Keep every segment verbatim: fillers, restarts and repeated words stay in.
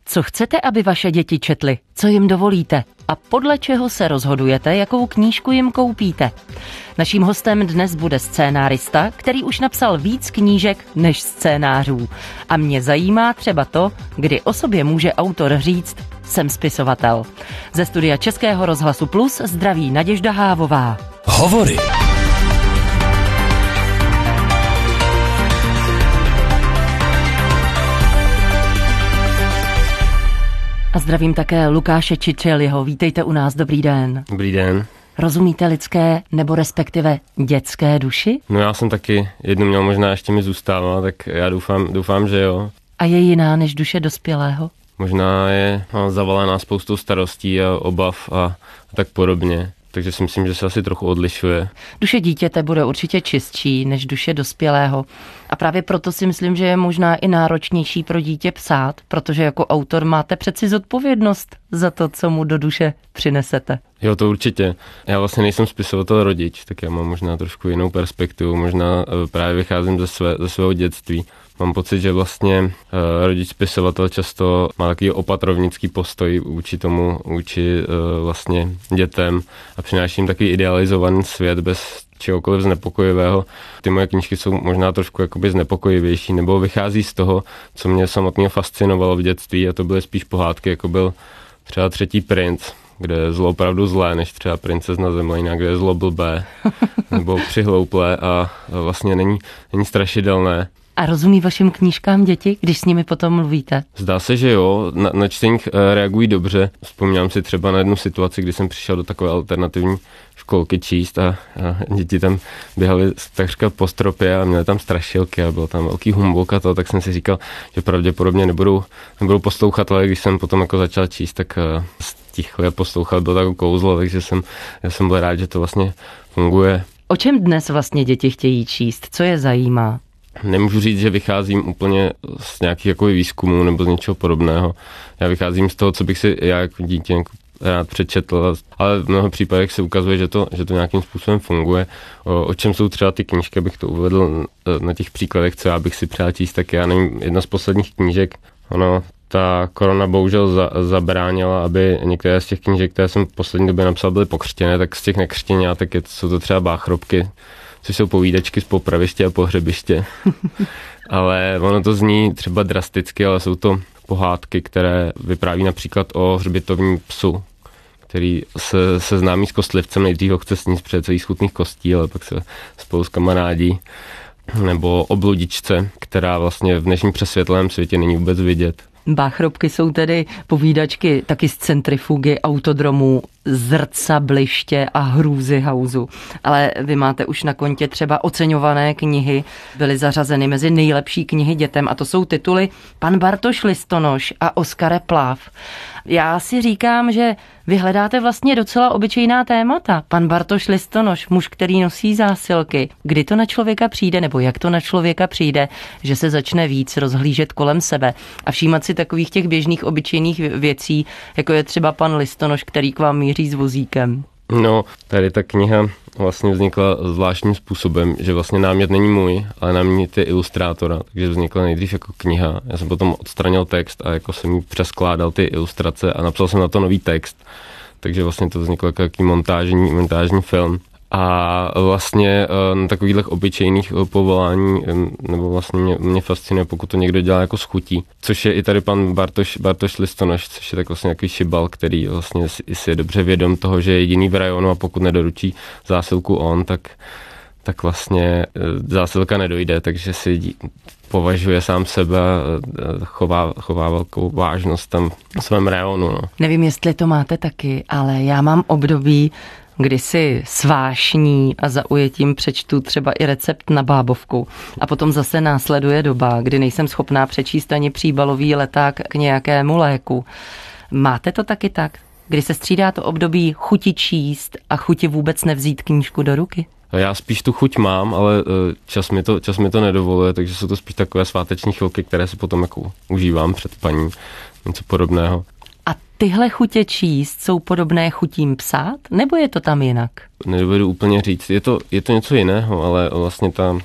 Co chcete, aby vaše děti četly? Co jim dovolíte? A podle čeho se rozhodujete, jakou knížku jim koupíte? Naším hostem dnes bude scénárista, který už napsal víc knížek než scénářů. A mě zajímá třeba to, kdy o sobě může autor říct, jsem spisovatel. Ze studia Českého rozhlasu Plus zdraví Naděžda Hávová. Hovory. A zdravím také Lukáše Čičeliho. Vítejte u nás, dobrý den. Dobrý den. Rozumíte lidské nebo respektive dětské duši? No já jsem taky jednu měl, možná ještě mi zůstává, tak já doufám, doufám, že jo. A je jiná než duše dospělého? Možná je no, zavalená spoustou starostí a obav a, a tak podobně. Takže si myslím, že se asi trochu odlišuje. Duše dítěte bude určitě čistší než duše dospělého. A právě proto si myslím, že je možná i náročnější pro dítě psát, protože jako autor máte přeci zodpovědnost za to, co mu do duše přinesete. Jo, to určitě. Já vlastně nejsem spisovatel rodič, tak já mám možná trošku jinou perspektivu. Možná právě vycházím ze, své, ze svého dětství. Mám pocit, že vlastně uh, rodič spisovatel často má takový opatrovnický postoj vůči tomu, vůči uh, vlastně dětem a přináší jim takový idealizovaný svět bez čehokoliv znepokojivého. Ty moje knížky jsou možná trošku jakoby znepokojivější, nebo vychází z toho, co mě samotného fascinovalo v dětství, a to byly spíš pohádky, jako byl třeba Třetí princ, kde je zlo opravdu zlé, než třeba Princezna Zemlina, kde je zlo blbé, nebo Přihlouplé a vlastně není, není strašidelné. A rozumí vašim knížkám děti, když s nimi potom mluvíte? Zdá se, že jo. Na, na čteních reagují dobře. Vzpomínám si třeba na jednu situaci, kdy jsem přišel do takové alternativní školky číst a, a děti tam běhaly takřka po stropě a měly tam strašilky a byl tam velký humbuk a to, tak jsem si říkal, že pravděpodobně nebudou, nebudou poslouchat, ale když jsem potom jako začal číst, tak stichli a poslouchat, bylo tak kouzlo, takže jsem, já jsem byl rád, že to vlastně funguje. O čem dnes vlastně děti chtějí číst? Co je zajímá? Nemůžu říct, že vycházím úplně z nějakých jako výzkumů nebo z něčeho podobného. Já vycházím z toho, co bych si já jako dítě jako rád přečetl, ale v mnoha případech se ukazuje, že to, že to nějakým způsobem funguje. O, o čem jsou třeba ty knížky, abych to uvedl na těch příkladech, co já bych si přál číst, tak já nevím, jedna z posledních knížek, ono, ta korona bohužel za, zabránila, aby některé z těch knížek, které jsem v poslední době napsal, byly pokřtěné, tak z těch nekřtěňátek je, jsou to třeba báchrobky, což jsou povídačky z popraviště a pohřebiště. Ale ono to zní třeba drasticky, ale jsou to pohádky, které vypráví například o hřbitovním psu, který se seznámí s kostlivcem, nejdřív ho chce sníst před celých schutných kostí, ale pak se spolu s kamarádí. Nebo o bludičce, která vlastně v dnešním přesvětlém světě není vůbec vidět. Báchrobky jsou tedy povídačky taky z centrifugy, autodromů, zrcabliště a hrůzy hauzu. Ale vy máte už na kontě třeba oceňované knihy, byly zařazeny mezi nejlepší knihy dětem a to jsou tituly Pan Bartoš Listonoš a Oskare Pláv. Já si říkám, že vy hledáte vlastně docela obyčejná témata. Pan Bartoš Listonoš, muž, který nosí zásilky. Kdy to na člověka přijde, nebo jak to na člověka přijde, že se začne víc rozhlížet kolem sebe a všímat si takových těch běžných obyčejných věcí, jako je třeba pan Listonoš, který k vám míří s vozíkem? No, tady ta kniha vlastně vznikla zvláštním způsobem, že vlastně námět není můj, ale námět je ilustrátora, takže vznikla nejdřív jako kniha. Já jsem potom odstranil text a jako jsem jí přeskládal ty ilustrace a napsal jsem na to nový text, takže vlastně to vzniklo jako jaký montážní, montážní film. A vlastně na takových obyčejných povolání, nebo vlastně mě, mě fascinuje, pokud to někdo dělá jako s chutí, což je i tady pan Bartoš, Bartoš Listonoš, což je tak vlastně nějaký šibal, který vlastně si, si je dobře vědom toho, že je jediný v rajonu a pokud nedoručí zásilku on, tak, tak vlastně zásilka nedojde, takže si považuje sám sebe, chová, chová velkou vážnost tam v svém rajonu. No. Nevím, jestli to máte taky, ale já mám období, kdy si s vášní a zaujetím přečtu třeba i recept na bábovku. A potom zase následuje doba, kdy nejsem schopná přečíst ani příbalový leták k nějakému léku. Máte to taky tak? Kdy se střídá to období chuti číst a chuti vůbec nevzít knížku do ruky? Já spíš tu chuť mám, ale čas mi to, čas mi to nedovoluje, takže jsou to spíš takové sváteční chvilky, které si potom jako užívám před paní, něco podobného. A tyhle chutě číst jsou podobné chutím psát, nebo je to tam jinak? Nedovedu úplně říct. Je to, je to něco jiného, ale vlastně ta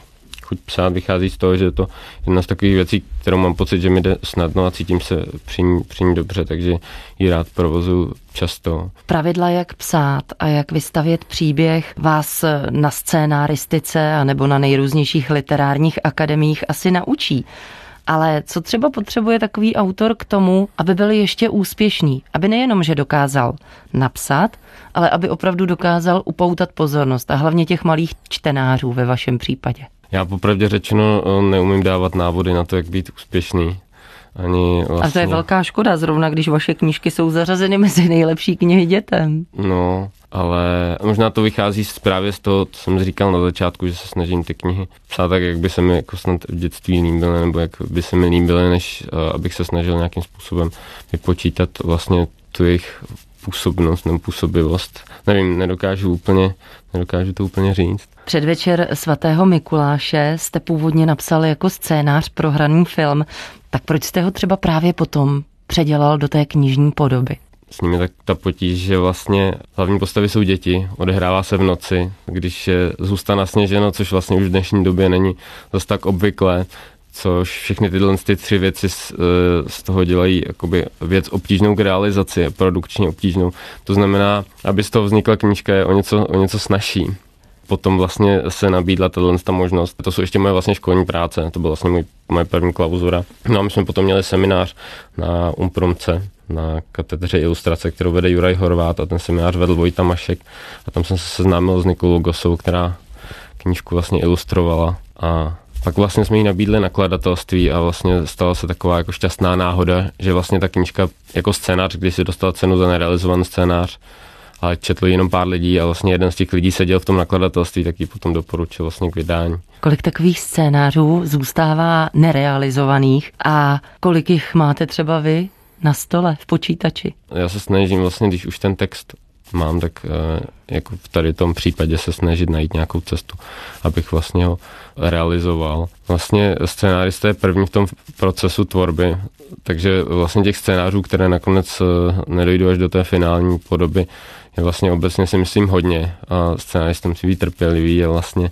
chuť psát vychází z toho, že je to jedna z takových věcí, kterou mám pocit, že mi jde snadno a cítím se při ní, při ní dobře, takže ji rád provozu často. Pravidla, jak psát a jak vystavět příběh, vás na scénáristice a nebo na nejrůznějších literárních akademiích asi naučí. Ale co třeba potřebuje takový autor k tomu, aby byl ještě úspěšný? Aby nejenom, že dokázal napsat, ale aby opravdu dokázal upoutat pozornost a hlavně těch malých čtenářů ve vašem případě. Já popravdě řečeno neumím dávat návody na to, jak být úspěšný. Ani vlastně... A to je velká škoda, zrovna když vaše knížky jsou zařazeny mezi nejlepší knihy dětem. No, ale možná to vychází právě z toho, co jsem říkal na začátku, že se snažím ty knihy psát tak, jak by se mi jako snad v dětství líbily, nebo jak by se mi líbily, než abych se snažil nějakým způsobem vypočítat vlastně tu jejich působnost nebo působivost. Nevím, nedokážu úplně, nedokážu to úplně říct. Předvečer svatého Mikuláše jste původně napsal jako scénář pro hraný film, tak proč jste ho třeba právě potom předělal do té knižní podoby? S nimi tak ta potíž, že vlastně hlavní postavy jsou děti, odehrává se v noci, když je zůstane nasněženo, což vlastně už v dnešní době není zase tak obvyklé, což všechny tyhle ty tři věci z, z toho dělají jakoby věc obtížnou k realizaci, produkčně obtížnou. To znamená, aby z toho vznikla knížka, je o něco, o něco snazší. Potom vlastně se nabídla tato možnost. To jsou ještě moje vlastně školní práce, to byla vlastně můj, moje první klauzura. No a my jsme potom měli seminář na Umpromce, na katedře ilustrace, kterou vede Juraj Horvát, a ten seminář vedl Vojta Mašek a tam jsem se seznámil s Nikolou Gosou, která knížku vlastně ilustrovala, a pak vlastně jsme jí nabídli nakladatelství a vlastně stala se taková jako šťastná náhoda, že vlastně ta knížka jako scénář, když si dostala cenu za nerealizovaný scénář, ale četl jenom pár lidí a vlastně jeden z těch lidí seděl v tom nakladatelství, tak ji potom doporučil vlastně k vydání. Kolik takových scénářů zůstává nerealizovaných a kolik jich máte třeba vy na stole v počítači? Já se snažím vlastně, když už ten text mám, tak jako v tady tom případě se snažit najít nějakou cestu, abych vlastně ho realizoval. Vlastně scénárista je první v tom procesu tvorby, takže vlastně těch scénářů, které nakonec nedojdou až do té finální podoby, je vlastně obecně si myslím hodně, a scénárista musí být trpělivý a vlastně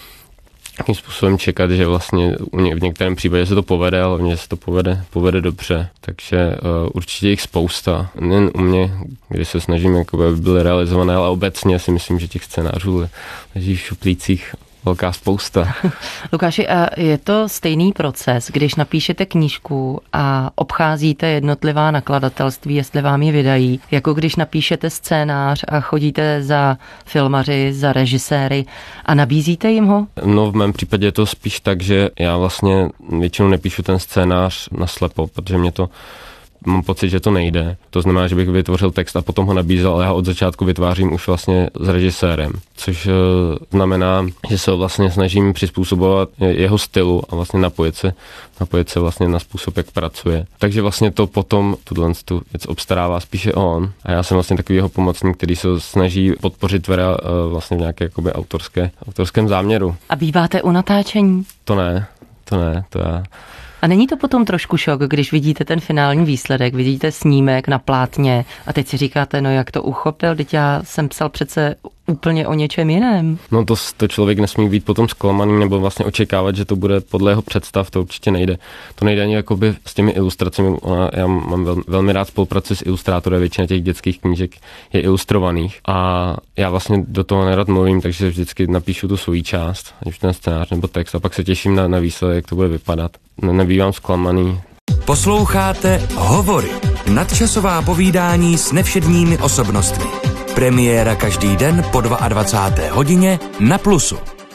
jakým způsobem čekat, že vlastně v některém případě se to povede, ale hlavně, že se to povede, povede dobře. Takže uh, určitě jich spousta. Nejen u mě, kdy se snažím, jako aby byly realizované, ale obecně si myslím, že těch scénářů leží v šuplících velká spousta. Lukáši, a je to stejný proces, když napíšete knížku a obcházíte jednotlivá nakladatelství, jestli vám je vydají, jako když napíšete scénář a chodíte za filmaři, za režiséry a nabízíte jim ho? No v mém případě je to spíš tak, že já vlastně většinou nepíšu ten scénář naslepo, protože mě to mám pocit, že to nejde. To znamená, že bych vytvořil text a potom ho nabízel, ale já od začátku vytvářím už vlastně s režisérem, což uh, znamená, že se vlastně snažím přizpůsobovat jeho stylu a vlastně napojit se, napojit se vlastně na způsob, jak pracuje. Takže vlastně to potom tuhle tu věc obstarává spíše on a já jsem vlastně takový jeho pomocník, který se snaží podpořit Vera uh, vlastně v nějaké jakoby autorské, autorském záměru. A býváte u natáčení? To ne, to ne, to já... A není to potom trošku šok, když vidíte ten finální výsledek, vidíte snímek na plátně a teď si říkáte, no jak to uchopil, teď já jsem psal přece úplně o něčem jiném. No to, to člověk nesmí být potom zklamaný nebo vlastně očekávat, že to bude podle jeho představ, to určitě nejde. To nejde ani jakoby s těmi ilustracemi. Já mám vel, velmi rád spolupráci s ilustrátorem, většina těch dětských knížek je ilustrovaných a já vlastně do toho nerad mluvím, takže vždycky napíšu tu svou část, ať už ten scénář nebo text, a pak se těším na, na výsledek, jak to bude vypadat. Ne, nebývám zklamaný. Posloucháte Hovory, nadčasová povídání s nevšedními osobnostmi. Premiéra každý den po dvacáté druhé hodině na Plusu.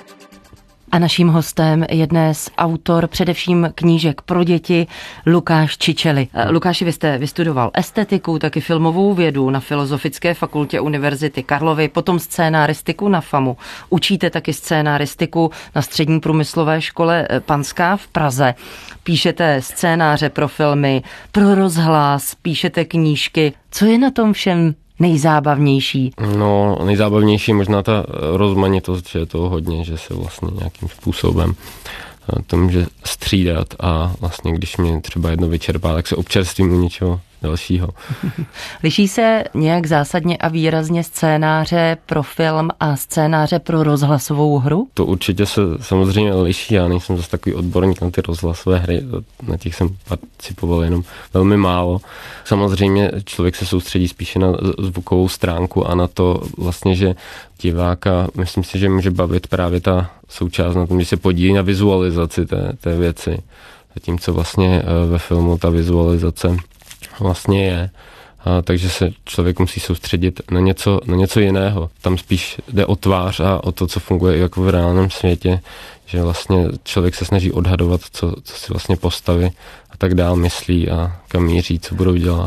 A naším hostem je dnes autor především knížek pro děti Lukáš Čičely. Lukáši, vy jste vystudoval estetiku, taky filmovou vědu na Filozofické fakultě Univerzity Karlovy, potom scénáristiku na FAMu. Učíte taky scénáristiku na Střední průmyslové škole Panská v Praze. Píšete scénáře pro filmy, pro rozhlas, píšete knížky. Co je na tom všem nejzábavnější? No, nejzábavnější je možná ta rozmanitost, že je toho hodně, že se vlastně nějakým způsobem to může střídat a vlastně když mě třeba jedno vyčerpá, tak se občerstvím u něčeho dalšího. Liší se nějak zásadně a výrazně scénáře pro film a scénáře pro rozhlasovou hru? To určitě se samozřejmě liší, já nejsem zase takový odborník na ty rozhlasové hry, na těch jsem participoval jenom velmi málo. Samozřejmě člověk se soustředí spíše na zvukovou stránku a na to vlastně, že diváka, myslím si, že může bavit právě ta součást na tom, že se podílí na vizualizaci té, té věci. Zatímco vlastně ve filmu ta vizualizace vlastně je. A takže se člověk musí soustředit na něco, na něco jiného. Tam spíš jde o tvář a o to, co funguje jako v reálném světě, že vlastně člověk se snaží odhadovat, co, co si vlastně postavy a tak dál myslí a kam míří, co budou dělat.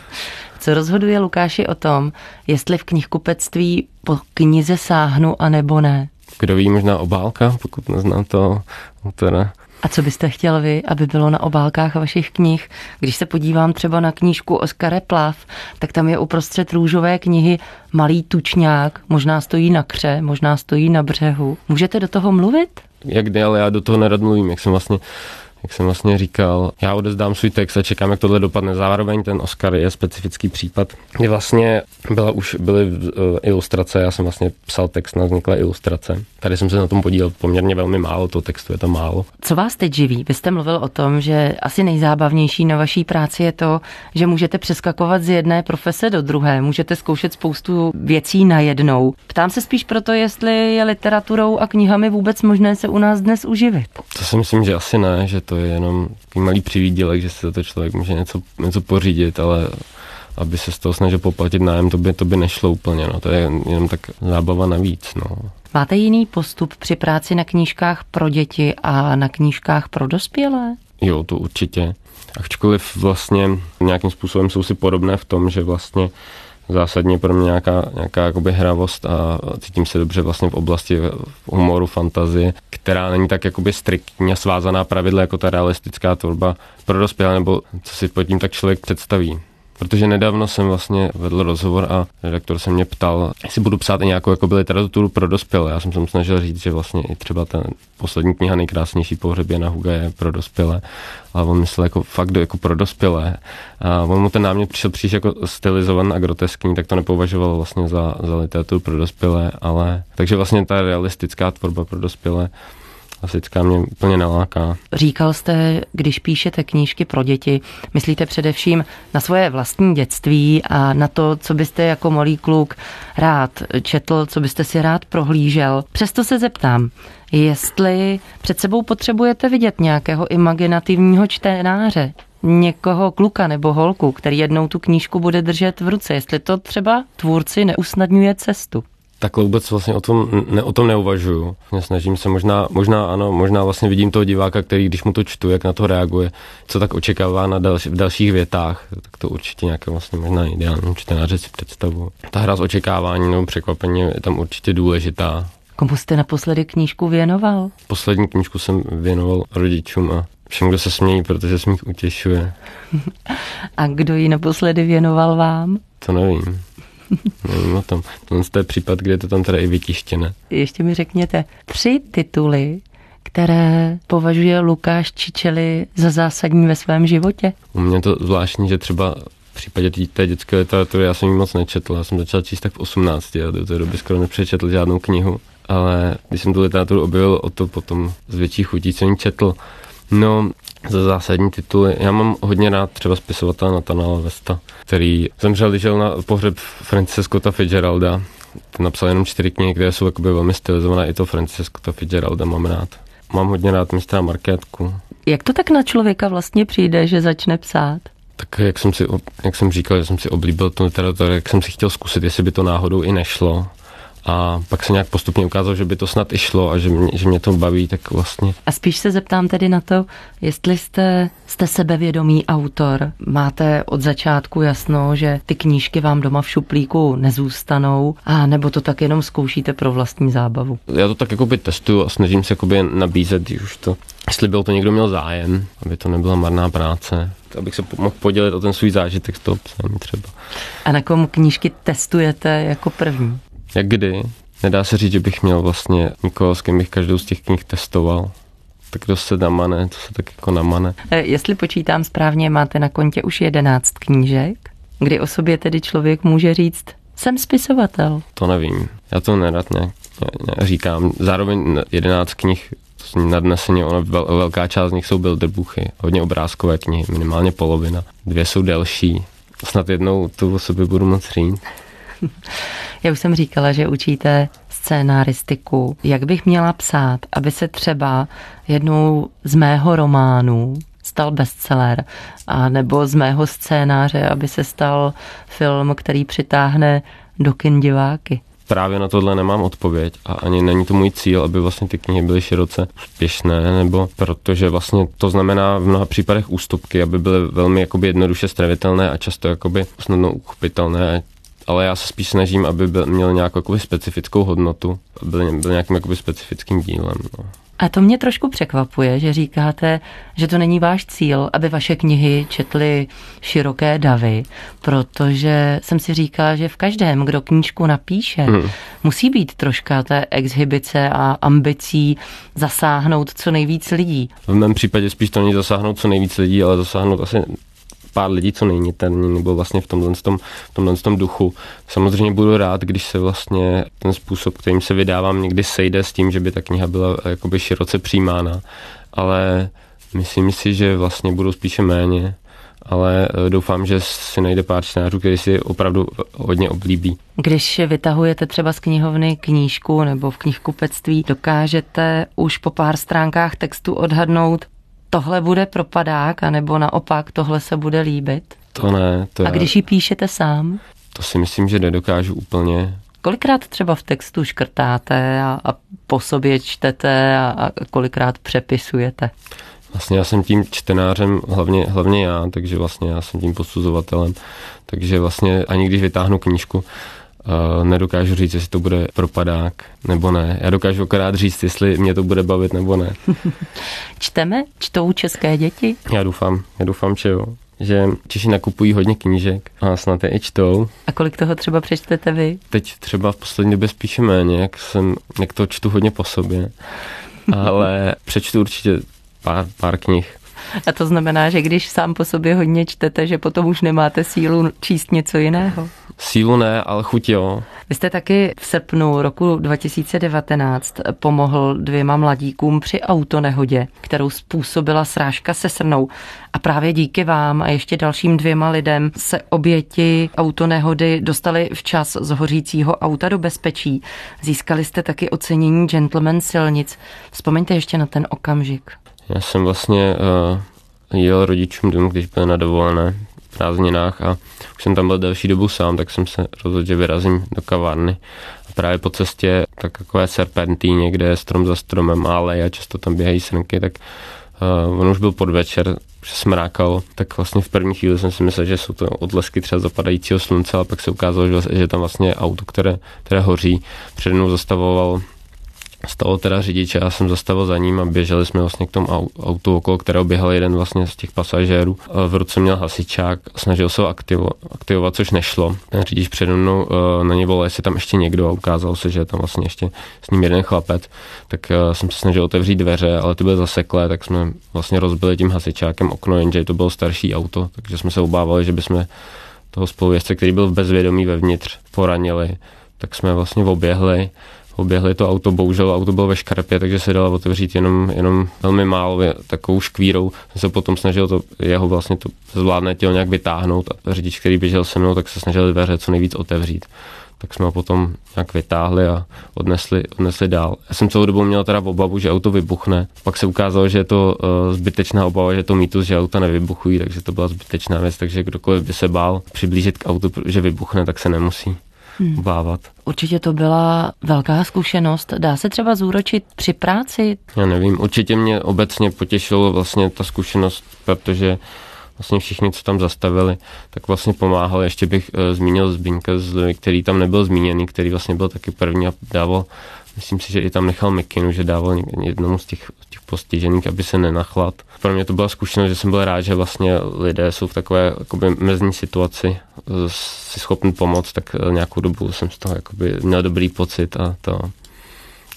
Co rozhoduje Lukáši o tom, jestli v knihkupectví po knize sáhnu a nebo ne? Kdo ví, možná obálka, pokud neznám to autora. A co byste chtěl vy, aby bylo na obálkách vašich knih? Když se podívám třeba na knížku Oskara Plav, tak tam je uprostřed růžové knihy malý tučňák, možná stojí na kře, možná stojí na břehu. Můžete do toho mluvit? Jak kdy, ale já do toho nerad mluvím, jak jsem vlastně Jak jsem vlastně říkal, já odezdám svůj text a čekám, jak tohle dopadne. Zároveň ten Oscar je specifický případ, kdy vlastně byla už byly ilustrace, já jsem vlastně psal text na vzniklé ilustrace. Tady jsem se na tom podílel poměrně velmi málo, toho textu je tam málo. Co vás teď živí? Vy jste mluvil o tom, že asi nejzábavnější na vaší práci je to, že můžete přeskakovat z jedné profese do druhé, můžete zkoušet spoustu věcí najednou. Ptám se spíš proto, jestli je literaturou a knihami vůbec možné se u nás dnes uživit. To si myslím, že asi ne, že to je jenom takový malý přivídělek, že si za to člověk může něco, něco pořídit, ale aby se z toho snažil poplatit nájem, to by, to by nešlo úplně, no. To je jenom tak zábava navíc, no. Máte jiný postup při práci na knížkách pro děti a na knížkách pro dospělé? Jo, to určitě. Ačkoliv vlastně nějakým způsobem jsou si podobné v tom, že vlastně zásadně pro mě nějaká, nějaká jakoby hravost a cítím se dobře vlastně v oblasti humoru, fantazie, která není tak jakoby striktně svázaná pravidla jako ta realistická tvorba pro dospělé, nebo co si pod tím tak člověk představí. Protože nedávno jsem vlastně vedl rozhovor a redaktor se mě ptal, jestli budu psát i nějakou jakoby literaturu pro dospělé. Já jsem se mu snažil říct, že vlastně i třeba ta poslední kniha Nejkrásnější pohřeb Jana Huga je pro dospělé. Ale on myslel jako fakt jako pro dospělé. A on mu ten námět přišel příliš jako stylizovaný a groteskní, tak to nepovažoval vlastně za, za literaturu pro dospělé, ale takže vlastně ta realistická tvorba pro dospělé klasická mě úplně naláká. Říkal jste, když píšete knížky pro děti, myslíte především na svoje vlastní dětství a na to, co byste jako malý kluk rád četl, co byste si rád prohlížel. Přesto se zeptám, jestli před sebou potřebujete vidět nějakého imaginativního čtenáře, někoho kluka nebo holku, který jednou tu knížku bude držet v ruce, jestli to třeba tvůrci neusnadňuje cestu. Takhle vůbec vlastně o tom, ne, o tom neuvažuju. Snažím se možná, možná ano, možná vlastně vidím toho diváka, který když mu to čtu, jak na to reaguje, co tak očekává na další, v dalších větách, tak to určitě nějaké vlastně možná ideální čtenáře si představu. Ta hra z očekávání nebo překvapení je tam určitě důležitá. Komu jste naposledy knížku věnoval? Poslední knížku jsem věnoval rodičům a všem, kdo se smějí, protože smích utěšuje. A kdo ji naposledy věnoval vám? To nevím. Nevím o tom. To je případ, kde je to tam teda i vytištěné. Ještě mi řekněte tři tituly, které považuje Lukáš Čičely za zásadní ve svém životě. U mě je to zvláštní, že třeba v případě té dětské literatury já jsem ji moc nečetl. Já jsem začal číst tak v osmnácti a do té doby skoro nepřečetl žádnou knihu. Ale když jsem tu literaturu objevil, o to potom z větší chutí jsem ji četl. No, za zásadní tituly. Já mám hodně rád třeba spisovatele Nathanaela Westa, který zemřel, když žil na pohřeb Francise Scotta Fitzgeralda. Ten napsal jenom čtyři knihy, které jsou jakoby velmi stylizované. I to Francise Scotta Fitzgeralda mám rád. Mám hodně rád mistra Markétku. Jak to tak na člověka vlastně přijde, že začne psát? Tak jak jsem, si, jak jsem říkal, že jsem si oblíbil tu literaturu, jak jsem si chtěl zkusit, jestli by to náhodou i nešlo. A pak se nějak postupně ukázalo, že by to snad i šlo a že mě, že mě to baví, tak vlastně. A spíš se zeptám tedy na to, jestli jste, jste sebevědomý autor. Máte od začátku jasno, že ty knížky vám doma v šuplíku nezůstanou, a nebo to tak jenom zkoušíte pro vlastní zábavu? Já to tak jakoby testuju a snažím se jakoby nabízet, když už to, jestli byl to někdo měl zájem, aby to nebyla marná práce. Abych se mohl podělit o ten svůj zážitek z toho psaní třeba. A na kom knížky testujete jako první? Jak kdy? Nedá se říct, že bych měl vlastně nikoho, s kým bych každou z těch knih testoval. tak to se namane, to se tak jako namane. Jestli počítám správně, máte na kontě už jedenáct knížek, kdy o sobě tedy člověk může říct, jsem spisovatel. To nevím, já to nerad nějak, nějak říkám. Zároveň jedenáct knih nadneseně, ona velká část z nich jsou bilderbuchy, hodně obrázkové knihy, minimálně polovina. Dvě jsou delší, snad jednou tu o sobě budu moc říct. Já už jsem říkala, že učíte scénaristiku. Jak bych měla psát, aby se třeba jednou z mého románu stal bestseller, a nebo z mého scénáře, aby se stal film, který přitáhne do kin diváky? Právě na tohle nemám odpověď a ani není to můj cíl, aby vlastně ty knihy byly široce úspěšné, nebo protože vlastně to znamená v mnoha případech ústupky, aby byly velmi jakoby jednoduše stravitelné a často jakoby snadno uchopitelné, ale já se spíš snažím, aby byl, měl nějakou jakoby specifickou hodnotu, byl, byl nějakým jakoby specifickým dílem. No. A to mě trošku překvapuje, že říkáte, že to není váš cíl, aby vaše knihy četly široké davy, protože jsem si říkala, že v každém, kdo knížku napíše, hmm. musí být troška té exhibice a ambicí zasáhnout co nejvíc lidí. V mém případě spíš to není zasáhnout co nejvíc lidí, ale zasáhnout asi pár lidí, co není ten, nebo vlastně v tomhle, tom, v tomhle tom duchu. Samozřejmě budu rád, když se vlastně ten způsob, kterým se vydávám, někdy sejde s tím, že by ta kniha byla jakoby široce přijímána, ale myslím si, že vlastně budou spíše méně, ale doufám, že si najde pár čtenářů, který si opravdu hodně oblíbí. Když vytahujete třeba z knihovny knížku nebo v knihkupectví, dokážete už po pár stránkách textu odhadnout, tohle bude propadák, anebo naopak tohle se bude líbit? To ne. To a já... když ji píšete sám? To si myslím, že nedokážu úplně. Kolikrát třeba v textu škrtáte a, a po sobě čtete a, a kolikrát přepisujete? Vlastně já jsem tím čtenářem, hlavně, hlavně já, takže vlastně já jsem tím posuzovatelem. Takže vlastně ani když vytáhnu knížku, Uh, nedokážu říct, jestli to bude propadák nebo ne. Já dokážu akorát říct, jestli mě to bude bavit nebo ne. Čteme? Čtou české děti? Já doufám, já doufám, že jo. Že Češi nakupují hodně knížek a snad je i čtou. A kolik toho třeba přečtete vy? Teď třeba v poslední době spíše méně, jak, jsem, jak to čtu hodně po sobě. Ale přečtu určitě pár, pár knih. A to znamená, že když sám po sobě hodně čtete, že potom už nemáte sílu číst něco jiného? Sílu ne, ale chuť jo. Vy jste taky v srpnu roku dva tisíce devatenáct pomohl dvěma mladíkům při autonehodě, kterou způsobila srážka se srnou. A právě díky vám a ještě dalším dvěma lidem se oběti autonehody dostali včas z hořícího auta do bezpečí. Získali jste taky ocenění Gentleman silnic. Vzpomeňte ještě na ten okamžik. Já jsem vlastně uh, jel rodičům domů, když byli na dovolené v prázdninách a už jsem tam byl delší dobu sám, tak jsem se rozhodl, že vyrazím do kavárny. A právě po cestě tak takové serpentíně, kde je strom za stromem a aleje a často tam běhají srnky, tak uh, on už byl podvečer, že smrákalo, tak vlastně v první chvíli jsem si myslel, že jsou to odlesky třeba zapadajícího slunce, ale pak se ukázalo, že, že tam vlastně je auto, které, které hoří. Přede mnou zastavoval Stalo teda řidiče, já jsem zastavil za ním a běželi jsme vlastně k tomu autu, okolo kterého běhal jeden vlastně z těch pasažérů. V ruce měl hasičák, snažil se ho aktivo, aktivovat, což nešlo. Ten řidič přede mnou na ně volal, jestli tam ještě někdo a ukázalo se, že je tam vlastně ještě s ním jeden chlapec. Tak jsem se snažil otevřít dveře, ale ty byly zaseklé, tak jsme vlastně rozbili tím hasičákem okno, jenže to bylo starší auto, takže jsme se obávali, že bychom toho spolujezdce, který byl v bezvědomí vevnitř, poranili. Tak jsme vlastně oběhli. Oběhli to auto, bohužel auto bylo ve škarpě, takže se dalo otevřít jenom, jenom velmi málo, takovou škvírou. Jsem se potom snažil to, jeho vlastně to zvládné tělo nějak vytáhnout a řidič, který běžel se mnou, tak se snažil dveře co nejvíc otevřít. Tak jsme ho potom nějak vytáhli a odnesli, odnesli dál. Já jsem celou dobu měl teda obavu, že auto vybuchne. Pak se ukázalo, že je to uh, zbytečná obava, že je to mýtus, že auta nevybuchují, takže to byla zbytečná věc, takže kdokoliv by se bál přiblížit k autu, že vybuchne, tak se nemusí obávat. Určitě to byla velká zkušenost. Dá se třeba zúročit při práci? Já nevím, určitě mě obecně potěšilo vlastně ta zkušenost, protože vlastně všichni, co tam zastavili, tak vlastně pomáhali. Ještě bych uh, zmínil Zbyňka, který tam nebyl zmíněný, který vlastně byl taky první a dával, myslím si, že i tam nechal mikinu, že dával jednomu z těch, těch postižených, aby se nenachlad. Pro mě to byla zkušenost, že jsem byl rád, že vlastně lidé jsou v takové jakoby mezní situaci, si schopni pomoct, tak nějakou dobu jsem z toho jakoby měl dobrý pocit a to.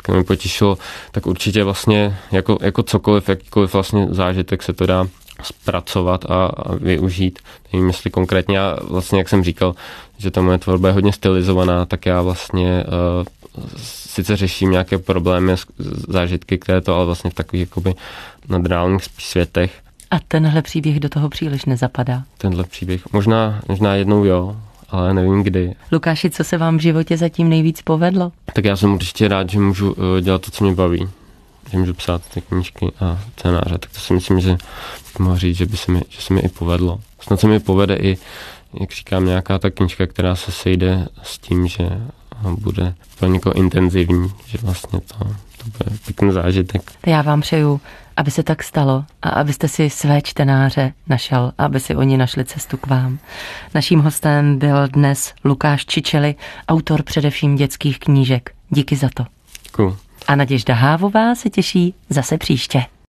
dneska mi potěšilo, tak určitě vlastně jako, jako cokoliv, jakýkoliv vlastně zážitek se to dá zpracovat a, a využít. Nevím, jestli konkrétně, já vlastně, jak jsem říkal, že ta moje tvorba je hodně stylizovaná, tak já vlastně uh, sice řeším nějaké problémy, zážitky, které to, ale vlastně v takových jakoby nadreálních světech. A tenhle příběh do toho příliš nezapadá? Tenhle příběh, možná, možná jednou jo, ale nevím kdy. Lukáši, co se vám v životě zatím nejvíc povedlo? Tak já jsem určitě rád, že můžu uh, dělat to, co mě baví. Že můžu psát ty knížky a scénáře, tak to si myslím, že mohu říct, že by se mi, že se mi i povedlo. Snad se mi povede i, jak říkám, nějaká ta knížka, která se sejde s tím, že bude pro někoho intenzivní, že vlastně to, to bude pěkný zážitek. Já vám přeju, aby se tak stalo a abyste si své čtenáře našel, aby si oni našli cestu k vám. Naším hostem byl dnes Lukáš Čičely, autor především dětských knížek. Díky za to. Děkuju. A Naděžda Hávová se těší zase příště.